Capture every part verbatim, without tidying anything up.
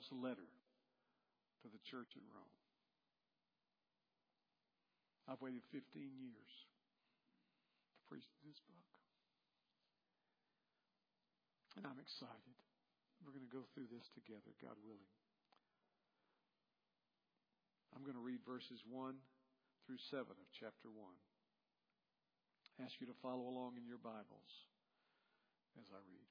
Paul's letter to the church at Rome. I've waited fifteen years to preach this book. And I'm excited. We're going to go through this together, God willing. I'm going to read verses one through seven of chapter one. I ask you to follow along in your Bibles as I read.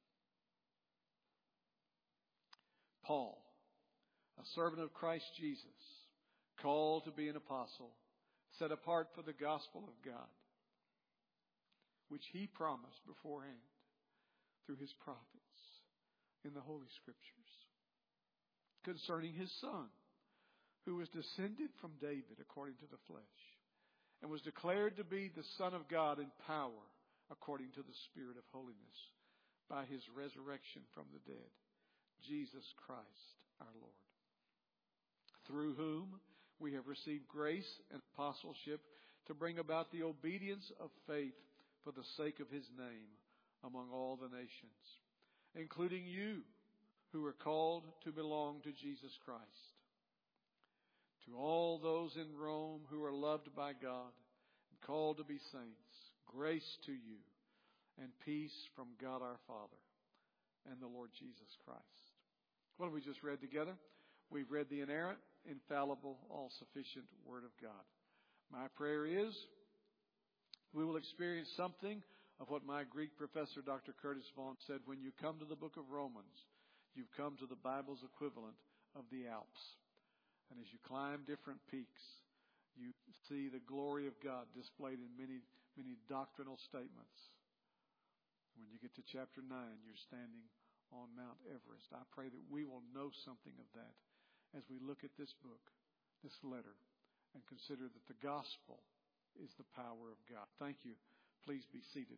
Paul, a servant of Christ Jesus, called to be an apostle, set apart for the gospel of God, which He promised beforehand through His prophets in the Holy Scriptures, concerning His Son, who was descended from David according to the flesh, and was declared to be the Son of God in power according to the Spirit of holiness, by His resurrection from the dead, Jesus Christ our Lord, through whom we have received grace and apostleship to bring about the obedience of faith for the sake of His name among all the nations, including you who are called to belong to Jesus Christ. To all those in Rome who are loved by God and called to be saints, grace to you and peace from God our Father and the Lord Jesus Christ. What have we just read together? We've read the inerrant, infallible, all-sufficient Word of God. My prayer is we will experience something of what my Greek professor, Doctor Curtis Vaughan, said: when you come to the book of Romans, you've come to the Bible's equivalent of the Alps. And as you climb different peaks, you see the glory of God displayed in many, many doctrinal statements. When you get to chapter nine, you're standing on Mount Everest. I pray that we will know something of that as we look at this book, this letter, and consider that the gospel is the power of God. Thank you. Please be seated.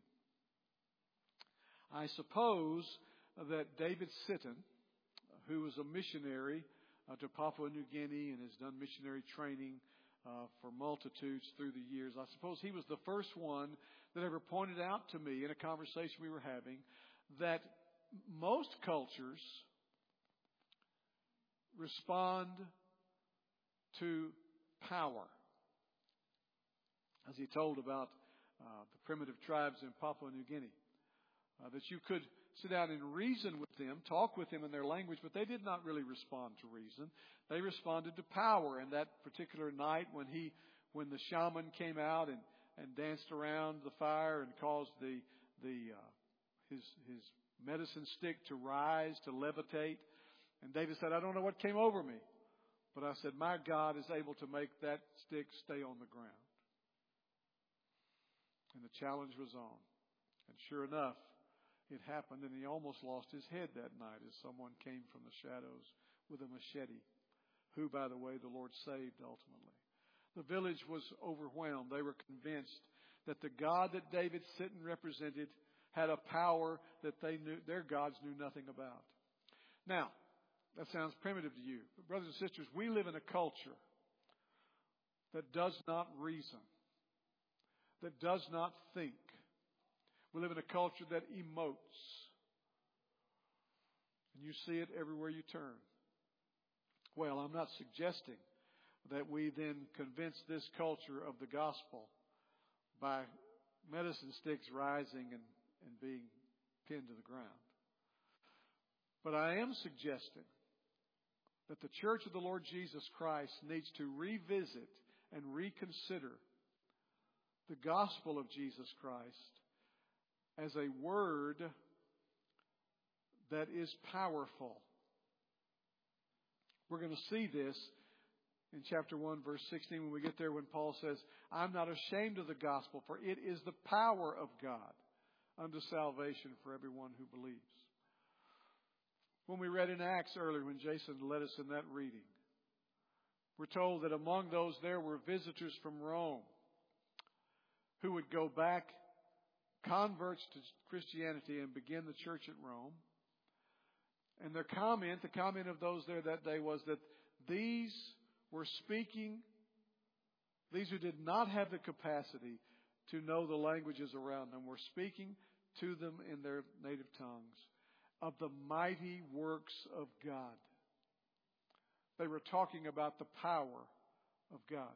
I suppose that David Sitton, who was a missionary uh, to Papua New Guinea and has done missionary training uh, for multitudes through the years, I suppose he was the first one that ever pointed out to me in a conversation we were having that most cultures respond to power. As he told about uh, the primitive tribes in Papua New Guinea, uh, that you could sit down and reason with them, talk with them in their language, but they did not really respond to reason. They responded to power. And that particular night when he, when the shaman came out and, and danced around the fire and caused the the uh, his his medicine stick to rise, to levitate, and David said, "I don't know what came over me, but I said, my God is able to make that stick stay on the ground." And the challenge was on. And sure enough, it happened, and he almost lost his head that night as someone came from the shadows with a machete, who, by the way, the Lord saved ultimately. The village was overwhelmed. They were convinced that the God that David Sitton represented had a power that they knew, their gods knew nothing about. Now, that sounds primitive to you. But brothers and sisters, we live in a culture that does not reason, that does not think. We live in a culture that emotes. And you see it everywhere you turn. Well, I'm not suggesting that we then convince this culture of the gospel by medicine sticks rising and, and being pinned to the ground. But I am suggesting that the church of the Lord Jesus Christ needs to revisit and reconsider the gospel of Jesus Christ as a word that is powerful. We're going to see this in chapter one, verse sixteen, when we get there, when Paul says, "I'm not ashamed of the gospel, for it is the power of God unto salvation for everyone who believes." When we read in Acts earlier, when Jason led us in that reading, we're told that among those there were visitors from Rome who would go back, converts to Christianity, and begin the church at Rome. And their comment, the comment of those there that day was that these were speaking, these who did not have the capacity to know the languages around them, were speaking to them in their native tongues of the mighty works of God. they were talking about the power of God.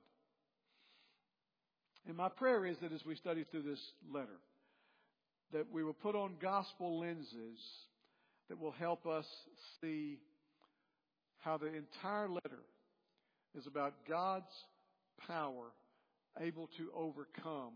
And my prayer is that as we study through this letter, that we will put on gospel lenses that will help us see how the entire letter is about God's power able to overcome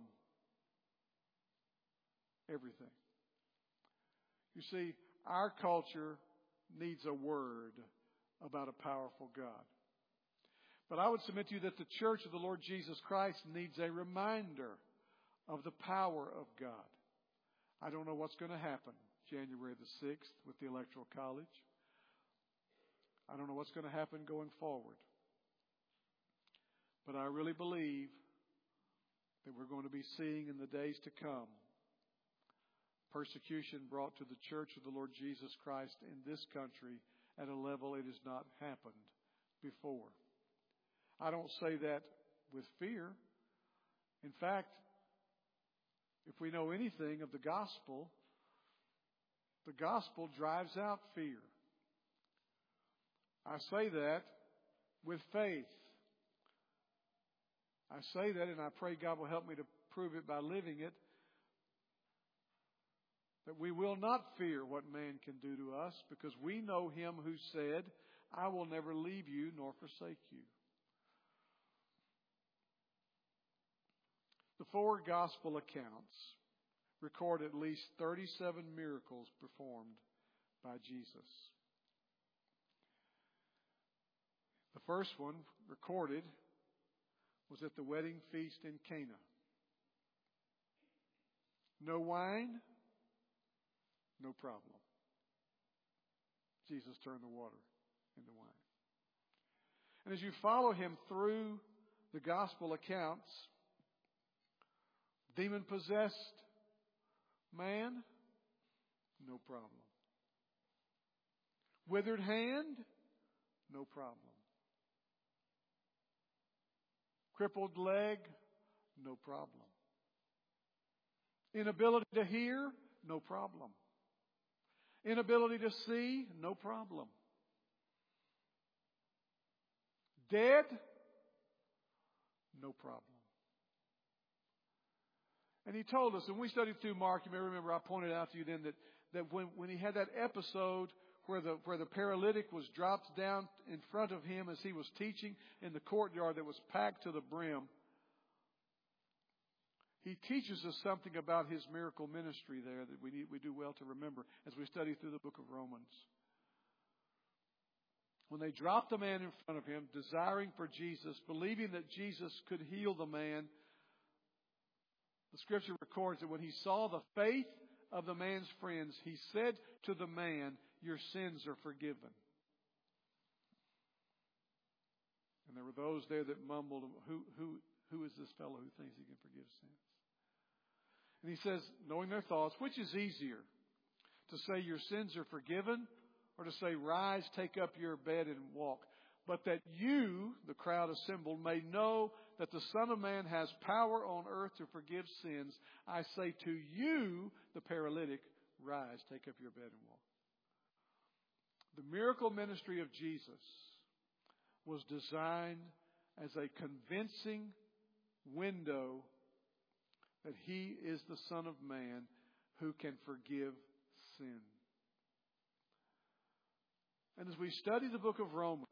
everything. You see, our culture needs a word about a powerful God. But I would submit to you that the Church of the Lord Jesus Christ needs a reminder of the power of God. I don't know what's going to happen January the sixth with the Electoral College. I don't know what's going to happen going forward. But I really believe that we're going to be seeing in the days to come persecution brought to the Church of the Lord Jesus Christ in this country at a level it has not happened before. I don't say that with fear. In fact, if we know anything of the gospel, the gospel drives out fear. I say that with faith. I say that, and I pray God will help me to prove it by living it, that we will not fear what man can do to us, because we know Him who said, I will never leave you nor forsake you. The four gospel accounts record at least thirty-seven miracles performed by Jesus. The first one recorded was at the wedding feast in Cana. No wine, no problem. Jesus turned the water into wine. And as you follow Him through the gospel accounts, demon-possessed man, no problem. Withered hand, no problem. Crippled leg, no problem. Inability to hear, no problem. Inability to see, no problem. Dead, no problem. And He told us, and we studied through Mark, you may remember I pointed out to you then that, that when, when He had that episode where the, where the paralytic was dropped down in front of Him as He was teaching in the courtyard that was packed to the brim, He teaches us something about His miracle ministry there that we need, we do well to remember as we study through the book of Romans. When they dropped the man in front of Him, desiring for Jesus, believing that Jesus could heal the man, the Scripture records that when He saw the faith of the man's friends, He said to the man, your sins are forgiven. And there were those there that mumbled, who, who, who is this fellow who thinks he can forgive sins? And He says, knowing their thoughts, which is easier, to say your sins are forgiven, or to say, rise, take up your bed and walk? But that you, the crowd assembled, may know that the Son of Man has power on earth to forgive sins. I say to you, the paralytic, rise, take up your bed and walk. The miracle ministry of Jesus was designed as a convincing window that He is the Son of Man who can forgive sin. And as we study the book of Romans,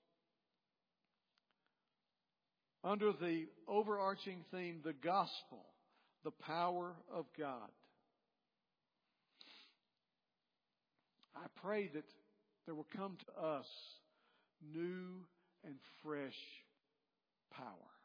under the overarching theme, the gospel, the power of God, I pray that there will come to us new and fresh power.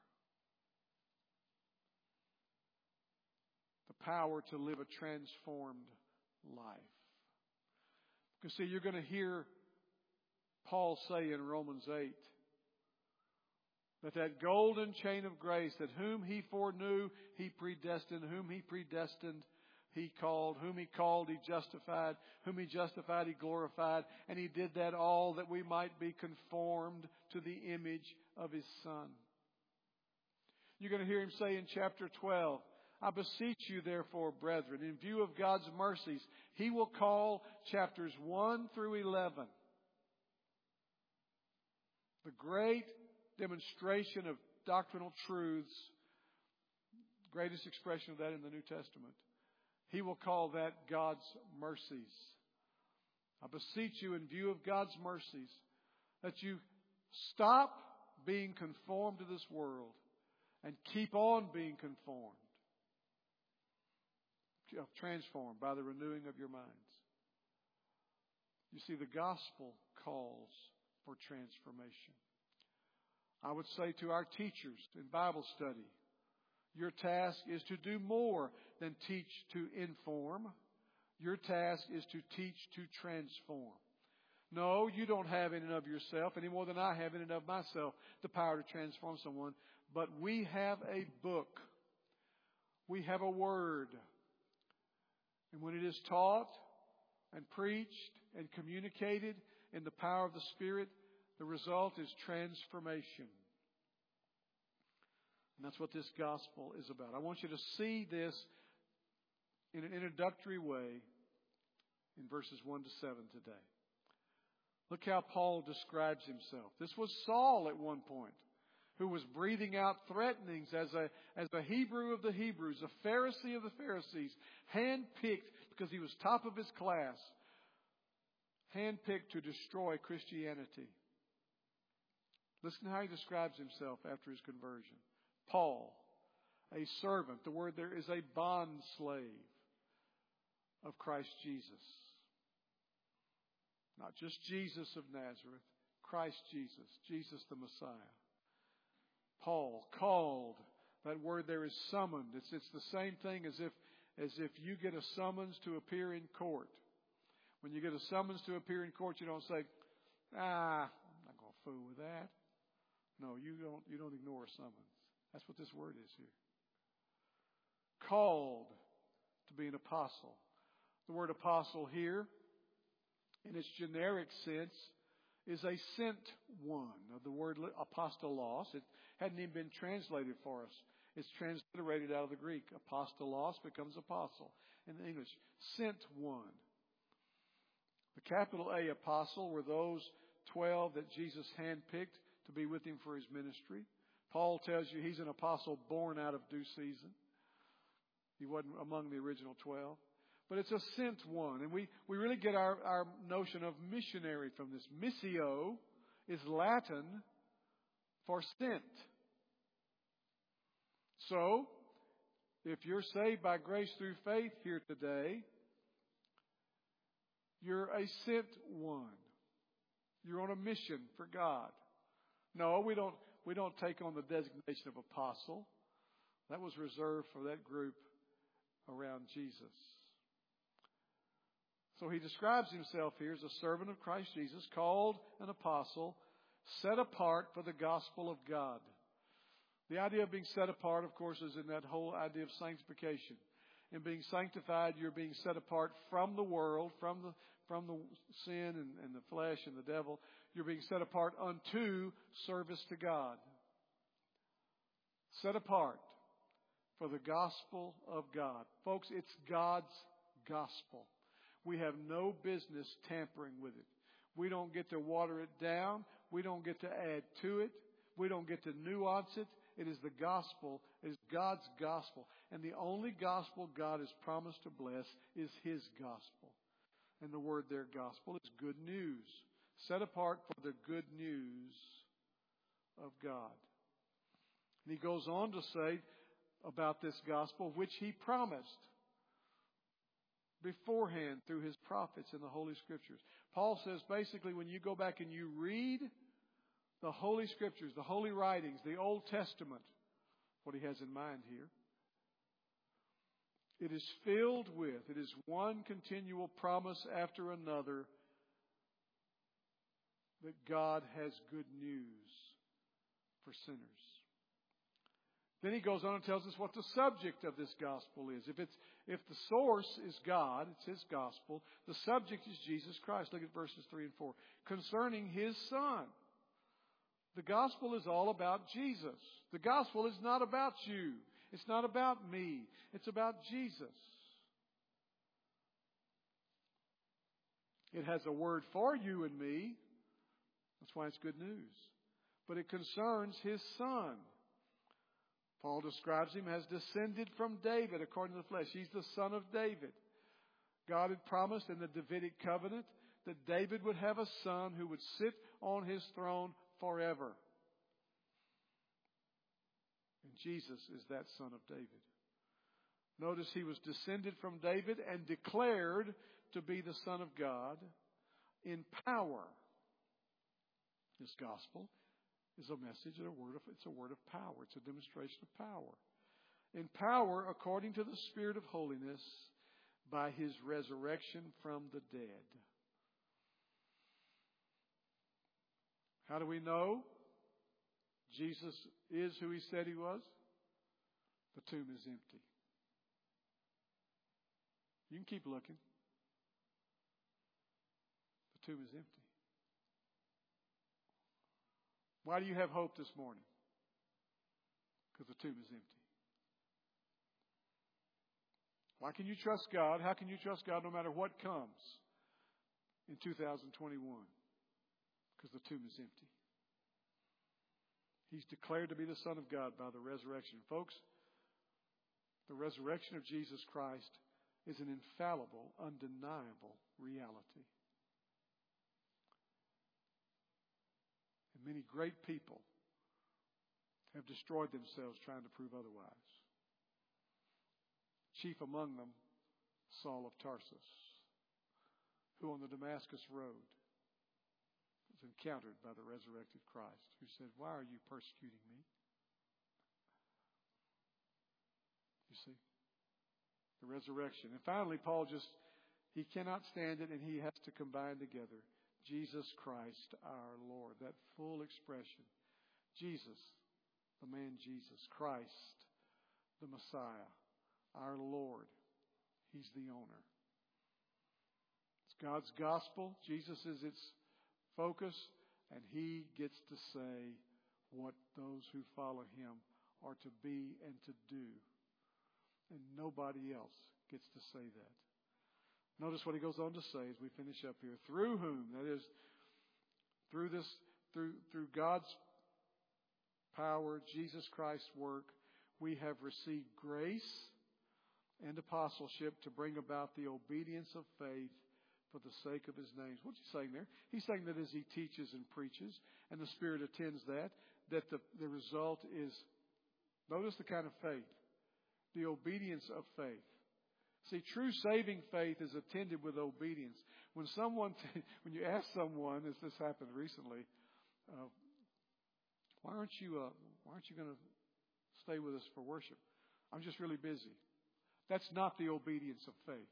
The power to live a transformed life. Because see, you're going to hear Paul say in Romans eight that that golden chain of grace, that whom He foreknew, He predestined, whom He predestined, He called, whom He called, He justified, whom He justified, He glorified, and He did that all that we might be conformed to the image of His Son. You're going to hear Him say in chapter twelve, I beseech you therefore, brethren, in view of God's mercies, He will call chapters one through eleven the great demonstration of doctrinal truths, greatest expression of that in the New Testament. He will call that God's mercies. I beseech you, in view of God's mercies, that you stop being conformed to this world and keep on being conformed, transformed by the renewing of your minds. You see, the gospel calls for transformation. I would say to our teachers in Bible study, your task is to do more than teach to inform. Your task is to teach to transform. No, you don't have in and of yourself, any more than I have in and of myself, the power to transform someone. But we have a book. We have a word. And when it is taught and preached and communicated in the power of the Spirit, the result is transformation. And that's what this gospel is about. I want you to see this in an introductory way in verses one to seven today. Look how Paul describes himself. This was Saul at one point, who was breathing out threatenings as a, as a Hebrew of the Hebrews, a Pharisee of the Pharisees, handpicked because he was top of his class, handpicked to destroy Christianity. Listen to how he describes himself after his conversion. Paul, a servant. The word there is a bond slave of Christ Jesus. Not just Jesus of Nazareth, Christ Jesus, Jesus the Messiah. Paul, called. That word there is summoned. It's, it's the same thing as if, as if you get a summons to appear in court. When you get a summons to appear in court, you don't say, ah, I'm not going to fool with that. No, you don't, you don't ignore a summons. That's what this word is here. Called to be an apostle. The word apostle here, in its generic sense, is a sent one. Now, the word apostolos, it hadn't even been translated for us. It's transliterated out of the Greek. Apostolos becomes apostle in English. Sent one. The capital A apostle were those twelve that Jesus handpicked to be with him for his ministry. Paul tells you he's an apostle born out of due season. He wasn't among the original twelve. But it's a sent one. And we, we really get our, our notion of missionary from this. Missio is Latin for sent. So, if you're saved by grace through faith here today, you're a sent one. You're on a mission for God. No, we don't, we don't take on the designation of apostle. That was reserved for that group around Jesus. So he describes himself here as a servant of Christ Jesus, called an apostle, set apart for the gospel of God. The idea of being set apart, of course, is in that whole idea of sanctification. In being sanctified, you're being set apart from the world, from the from the sin and, and the flesh and the devil. You're being set apart unto service to God. Set apart for the gospel of God. Folks, it's God's gospel. We have no business tampering with it. We don't get to water it down. We don't get to add to it. We don't get to nuance it. It is the gospel. It is God's gospel. And the only gospel God has promised to bless is His gospel. And the word there, gospel, is good news. Set apart for the good news of God. And he goes on to say about this gospel, which He promised beforehand through His prophets in the Holy Scriptures. Paul says basically when you go back and you read the Holy Scriptures, the Holy Writings, the Old Testament, what he has in mind here, it is filled with, it is one continual promise after another that God has good news for sinners. Then he goes on and tells us what the subject of this gospel is. If it's if the source is God, it's His gospel, the subject is Jesus Christ. Look at verses three and four. Concerning His Son. The gospel is all about Jesus. The gospel is not about you. It's not about me. It's about Jesus. It has a word for you and me. That's why it's good news. but it concerns His Son. Paul describes Him as descended from David according to the flesh. He's the son of David. God had promised in the Davidic covenant that David would have a son who would sit on His throne forever. And Jesus is that son of David. Notice He was descended from David and declared to be the Son of God in power. This gospel is a message and a word of, it's a word of power. It's a demonstration of power. In power according to the Spirit of holiness by His resurrection from the dead. How do we know Jesus is who He said He was? The tomb is empty. You can keep looking. The tomb is empty. Why do you have hope this morning? Because the tomb is empty. Why can you trust God? How can you trust God no matter what comes in two thousand twenty-one? Because the tomb is empty. He's declared to be the Son of God by the resurrection. Folks, the resurrection of Jesus Christ is an infallible, undeniable reality. And many great people have destroyed themselves trying to prove otherwise. Chief among them, Saul of Tarsus, who on the Damascus road was encountered by the resurrected Christ, who said, "Why are you persecuting me?" You see? The resurrection. And finally, Paul just, he cannot stand it and he has to combine together Jesus Christ our Lord. That full expression. Jesus, the man Jesus. Christ, the Messiah, our Lord. He's the owner. It's God's gospel. Jesus is its focus, and He gets to say what those who follow Him are to be and to do. And nobody else gets to say that. Notice what he goes on to say as we finish up here. Through whom, that is, through this, through through God's power, Jesus Christ's work, we have received grace and apostleship to bring about the obedience of faith for the sake of His name. What's he saying there? He's saying that as he teaches and preaches, and the Spirit attends that, that the, the result is, notice the kind of faith. The obedience of faith. See, true saving faith is attended with obedience. When someone, t- when you ask someone, as this happened recently, uh, why aren't you, uh, why aren't you going to stay with us for worship? I'm just really busy. That's not the obedience of faith.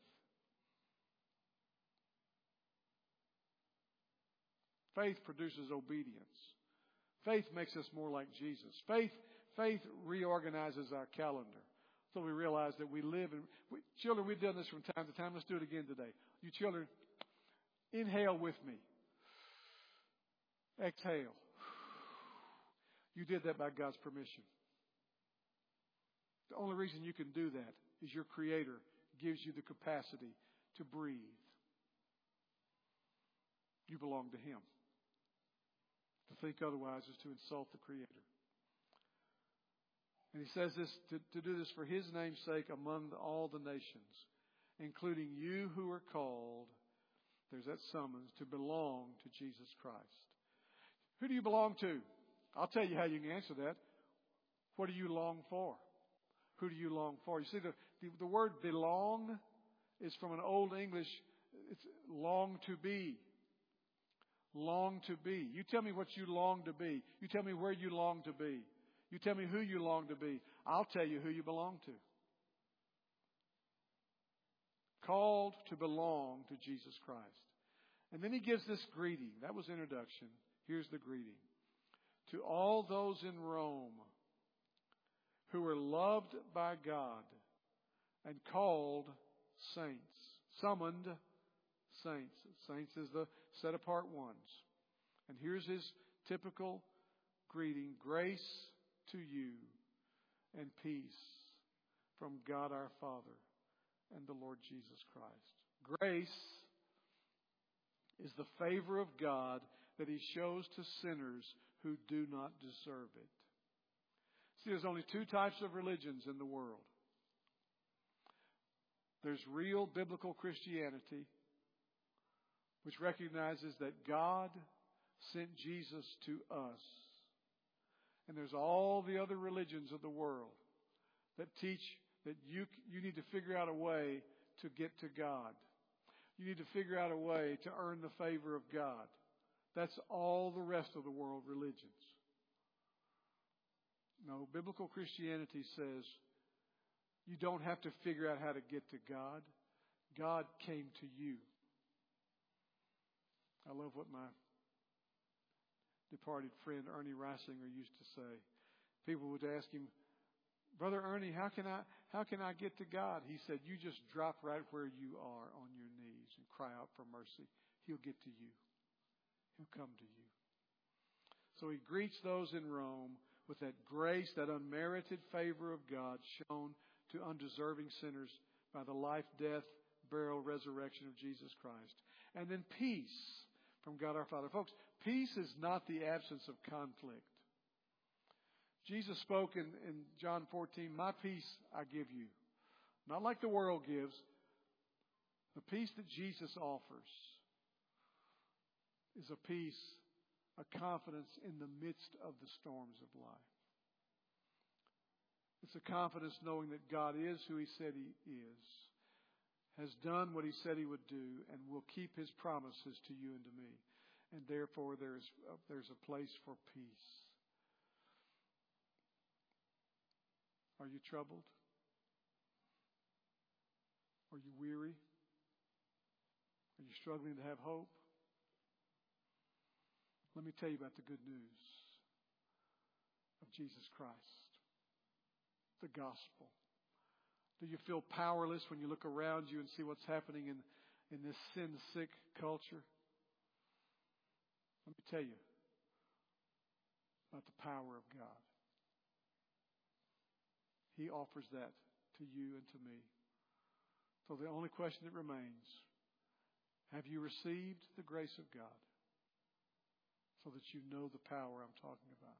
Faith produces obedience. Faith makes us more like Jesus. Faith, faith reorganizes our calendar. So we realize that we live in, we, children, we've done this from time to time. Let's do it again today. You children, inhale with me. Exhale. You did that by God's permission. The only reason you can do that is your Creator gives you the capacity to breathe. You belong to Him. To think otherwise is to insult the Creator. And he says this to, to do this for His name's sake among all the nations, including you who are called, there's that summons, to belong to Jesus Christ. Who do you belong to? I'll tell you how you can answer that. What do you long for? Who do you long for? You see, the, the, the word belong is from an Old English, it's long to be. Long to be. You tell me what you long to be. You tell me where you long to be. You tell me who you long to be. I'll tell you who you belong to. Called to belong to Jesus Christ. And then he gives this greeting. That was introduction. Here's the greeting. To all those in Rome who are loved by God and called saints. Summoned saints. Saints is the set apart ones. And here's his typical greeting. Grace to you and peace from God our Father and the Lord Jesus Christ. Grace is the favor of God that He shows to sinners who do not deserve it. See, there's only two types of religions in the world. There's real biblical Christianity, which recognizes that God sent Jesus to us. And there's all the other religions of the world that teach that you, you need to figure out a way to get to God. You need to figure out a way to earn the favor of God. That's all the rest of the world religions. No, biblical Christianity says you don't have to figure out how to get to God. God came to you. I love what my departed friend Ernie Reisinger used to say. People would ask him, Brother Ernie, how can I how can I get to God? He said, you just drop right where you are on your knees and cry out for mercy. He'll get to you. He'll come to you. So he greets those in Rome with that grace, that unmerited favor of God shown to undeserving sinners by the life, death, burial, resurrection of Jesus Christ. And then peace from God our Father. Folks, peace is not the absence of conflict. Jesus spoke in, in John fourteen, my peace I give you. Not like the world gives. The peace that Jesus offers is a peace, a confidence in the midst of the storms of life. It's a confidence knowing that God is who He said He is, has done what He said He would do, and will keep His promises to you and to me. And therefore there's a, there's a place for peace. Are you troubled? Are you weary? Are you struggling to have hope? Let me tell you about the good news of Jesus Christ, the gospel. Do you feel powerless when you look around you and see what's happening in, in this sin-sick culture? Let me tell you about the power of God. He offers that to you and to me. So the only question that remains, have you received the grace of God so that you know the power I'm talking about?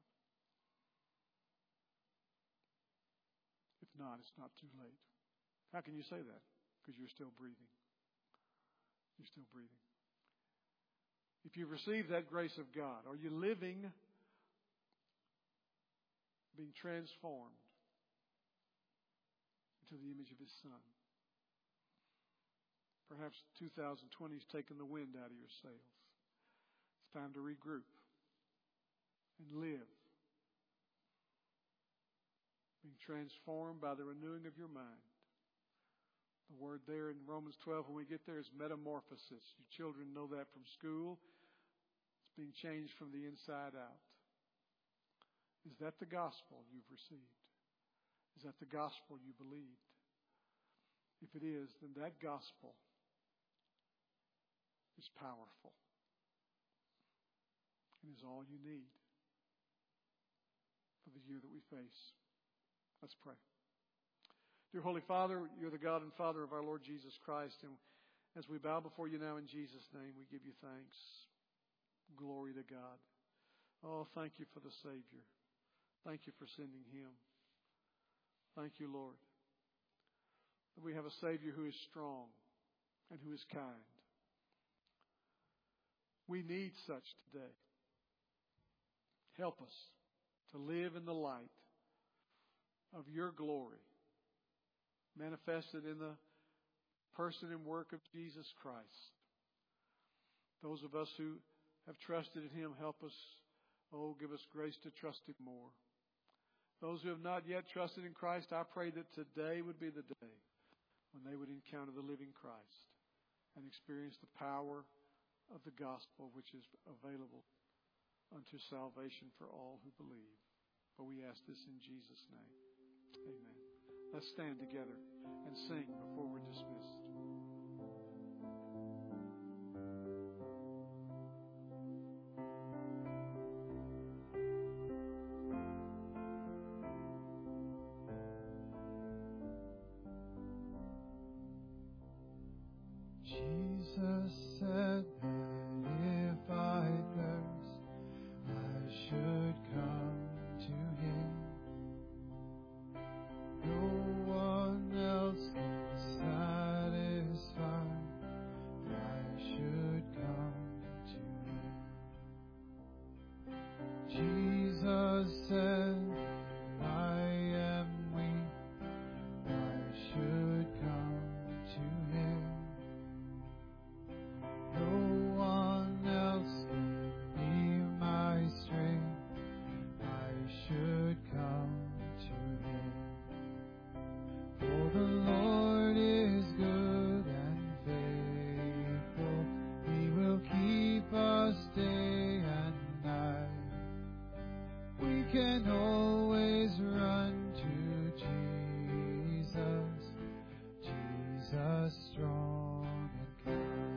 If not, it's not too late. How can you say that? Because you're still breathing. You're still breathing. If you've received that grace of God, are you living, being transformed into the image of His Son? Perhaps two thousand twenty has taken the wind out of your sails. It's time to regroup and live, being transformed by the renewing of your mind. The word there in Romans twelve, when we get there, is metamorphosis. You children know that from school. It's being changed from the inside out. Is that the gospel you've received? Is that the gospel you believed? If it is, then that gospel is powerful and is all you need for the year that we face. Let's pray. Dear Holy Father, you're the God and Father of our Lord Jesus Christ. And as we bow before you now in Jesus' name, we give you thanks. Glory to God. Oh, thank you for the Savior. Thank you for sending Him. Thank you, Lord, that we have a Savior who is strong and who is kind. We need such today. Help us to live in the light of your glory, manifested in the person and work of Jesus Christ. Those of us who have trusted in Him, help us, oh, give us grace to trust Him more. Those who have not yet trusted in Christ, I pray that today would be the day when they would encounter the living Christ and experience the power of the gospel, which is available unto salvation for all who believe. For we ask this in Jesus' name. Amen. Let's stand together and sing before we're dismissed. Jesus said that if I perish, Jesus said, I am weak, I should come to Him. No one else can be my strength, I should come to Him. For the Lord is good and faithful, He will keep us day and night. We can always run to Jesus, Jesus strong and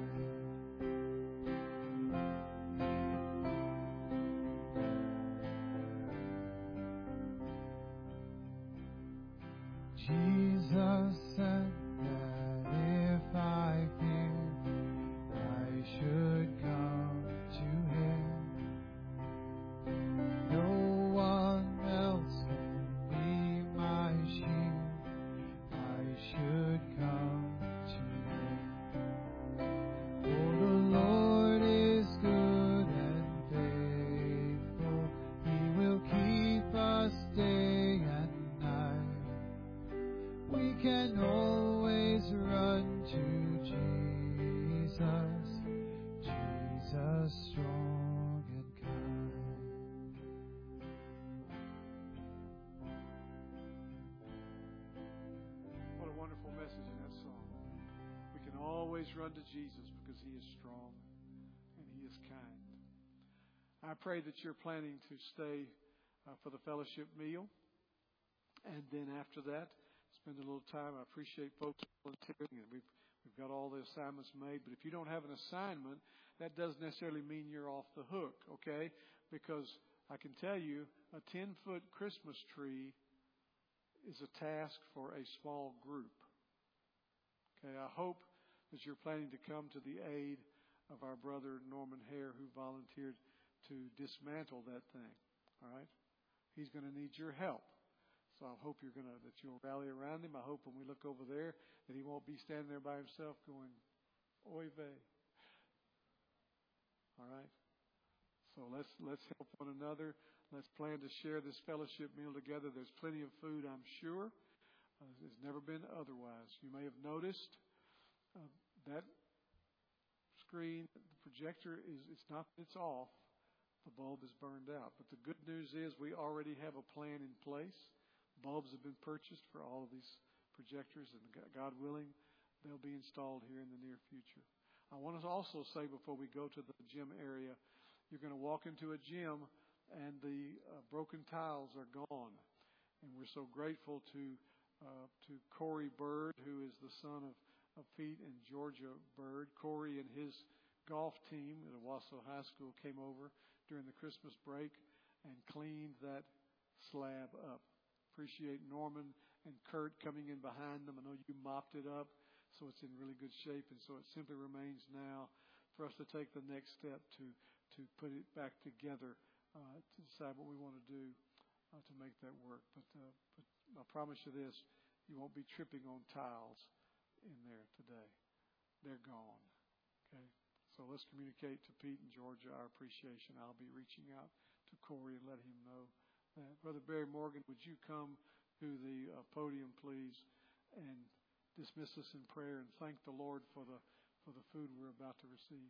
kind. Jesus said that if I fear, I should come to Him. No one else can be my shield, I should come to Him. For the Lord is good and faithful, He will keep us day and night. We can always run to Jesus, Jesus strong and kind. What a wonderful message in that song. We can always run to Jesus because He is strong and He is kind. I pray that you're planning to stay uh, for the fellowship meal. And then after that, spend a little time. I appreciate folks volunteering, and we've we've got all the assignments made. But if you don't have an assignment, that doesn't necessarily mean you're off the hook, okay? Because I can tell you, a ten-foot Christmas tree is a task for a small group. Okay, I hope that you're planning to come to the aid of our brother Norman Hare, who volunteered to dismantle that thing. All right, he's going to need your help. So I hope you're gonna that you'll rally around him. I hope when we look over there that he won't be standing there by himself going, "Oy vey." All right. So let's let's help one another. Let's plan to share this fellowship meal together. There's plenty of food, I'm sure. Uh, it's never been otherwise. You may have noticed uh, that screen, the projector is it's not it's off. The bulb is burned out. But the good news is we already have a plan in place. Bulbs have been purchased for all of these projectors, and God willing, they'll be installed here in the near future. I want to also say before we go to the gym area, you're going to walk into a gym and the uh, broken tiles are gone. And we're so grateful to uh, to Corey Bird, who is the son of, of Pete and Georgia Bird. Corey and his golf team at Owasso High School came over during the Christmas break and cleaned that slab up. Appreciate Norman and Kurt coming in behind them. I know you mopped it up, so it's in really good shape. And so it simply remains now for us to take the next step to to put it back together, uh, to decide what we want to do uh, to make that work. But, uh, but I promise you this, you won't be tripping on tiles in there today. They're gone. Okay? So let's communicate to Pete and Georgia our appreciation. I'll be reaching out to Corey and let him know. Uh, Brother Barry Morgan, would you come to the uh, podium, please, and dismiss us in prayer and thank the Lord for the for the food we're about to receive.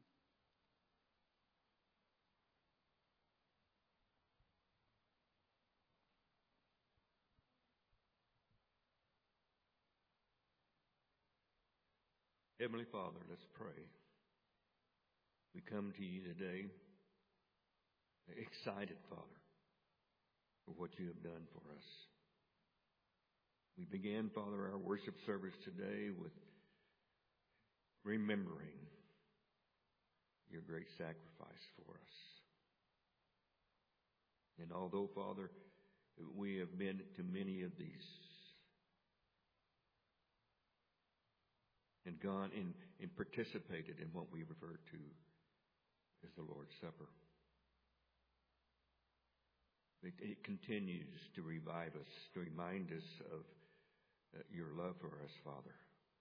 Heavenly Father, let's pray. We come to you today excited, Father, for what you have done for us. We began, Father, our worship service today with remembering your great sacrifice for us. And although, Father, we have been to many of these and gone in and participated in what we refer to as the Lord's Supper, It, it continues to revive us, to remind us of uh, your love for us, Father,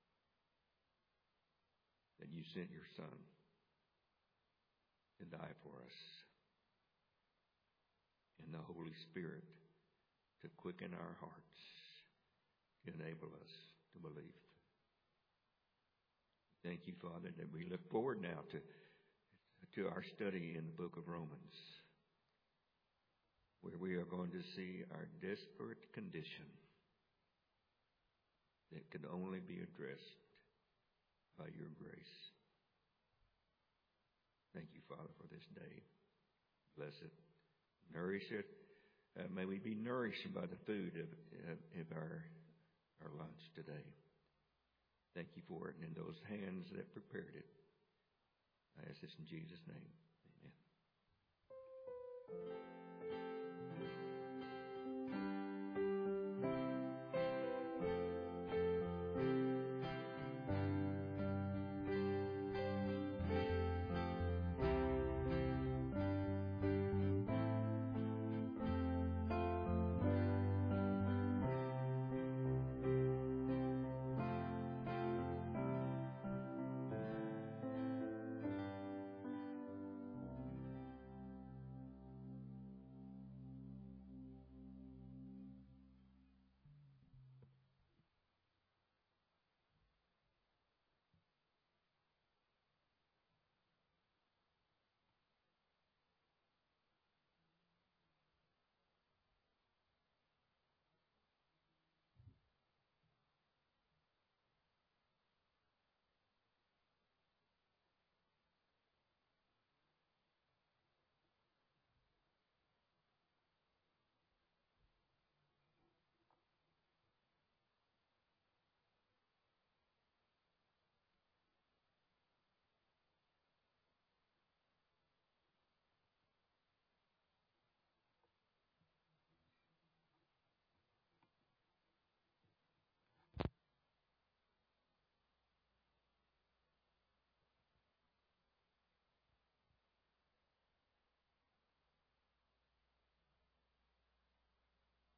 that you sent your Son to die for us. And the Holy Spirit to quicken our hearts, to enable us to believe. Thank you, Father, that we look forward now to, to our study in the book of Romans, where we are going to see our desperate condition that can only be addressed by your grace. Thank you, Father, for this day. Bless it. Nourish it. Uh, may we be nourished by the food of, of, of our, our lunch today. Thank you for it, and in those hands that prepared it. I ask this in Jesus' name. Amen.